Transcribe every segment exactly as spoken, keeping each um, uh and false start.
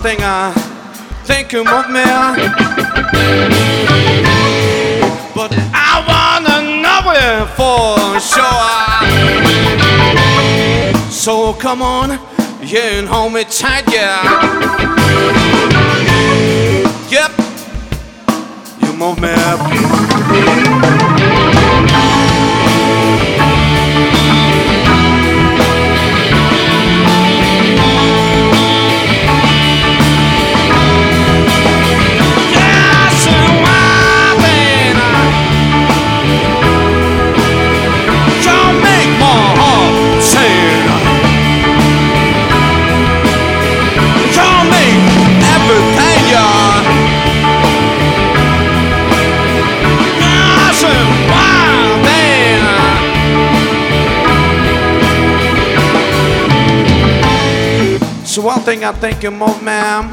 thing I think you move me, but I wanna know it for sure. So come on, yeah, and hold me tight, yeah. Yep, you move me up. So one thing I think you move, ma'am,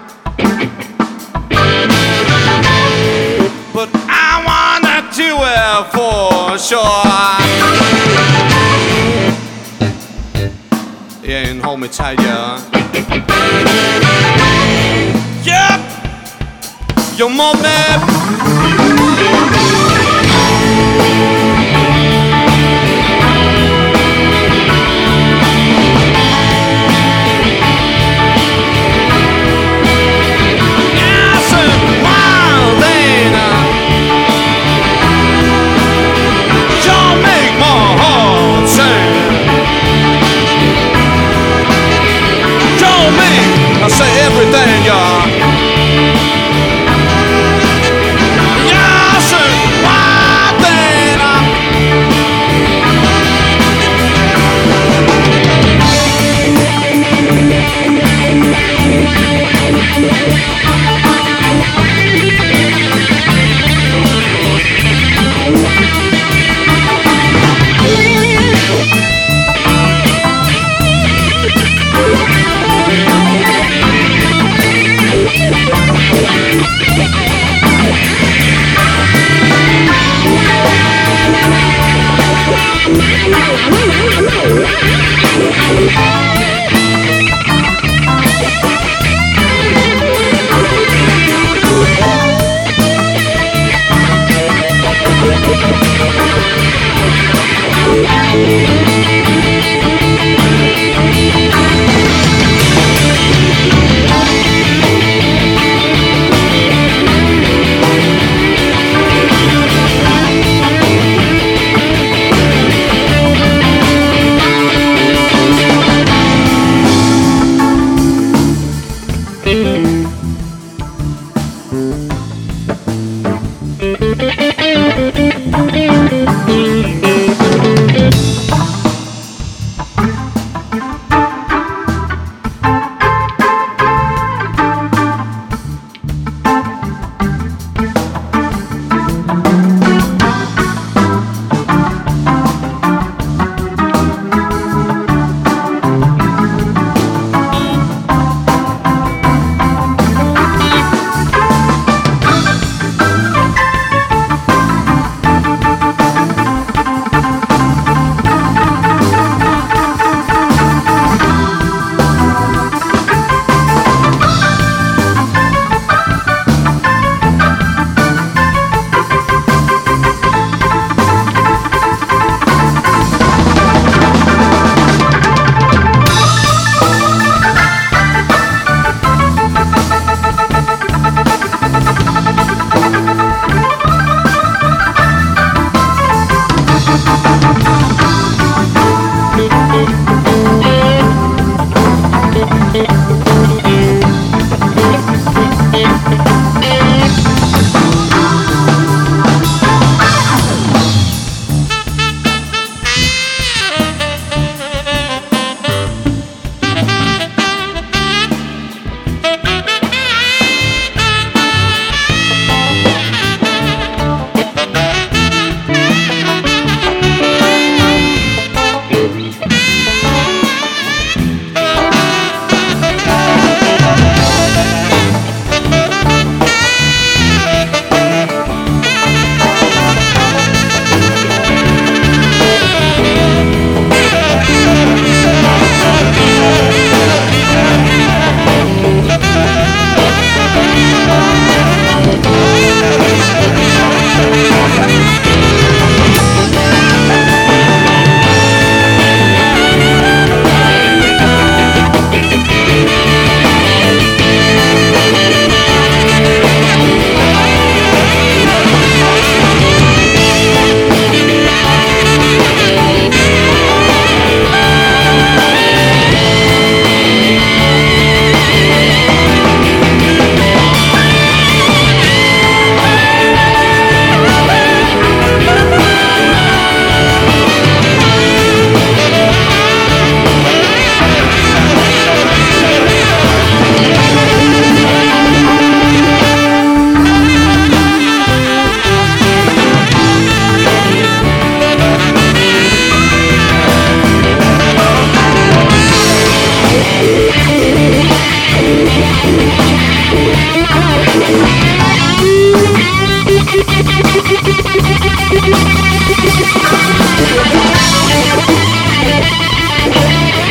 but I wanna do it for sure. Yeah, and hold me tight, yeah. Yep, you move me. I say everything, y'all. Yeah, I say one thing.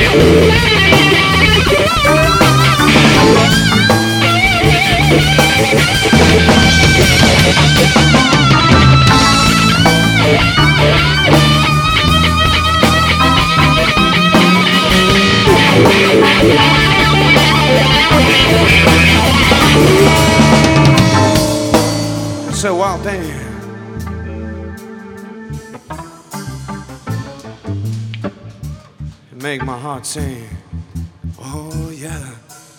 It's a wild thing. It make my heart sing. Oh yeah.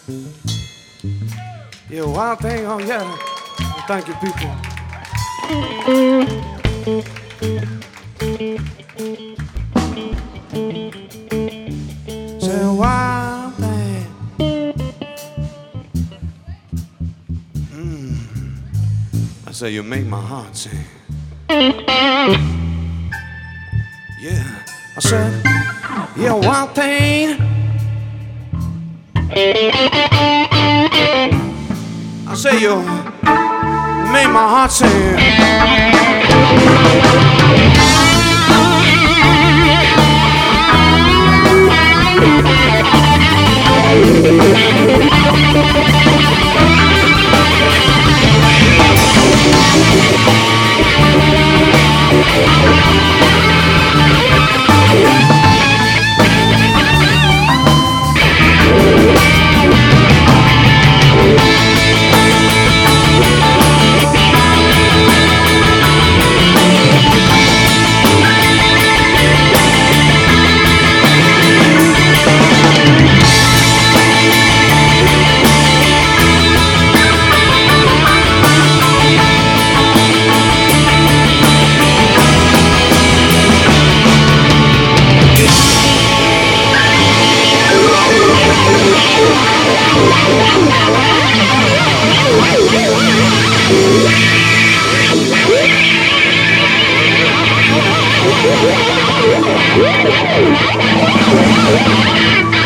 Yeah, wild thing. Oh yeah. Well, thank you, people. It's a wild thing. Mm. I say you make my heart sing. Yeah, I said, yeah, wild thing. I say you make my heart sing. We'll be right back.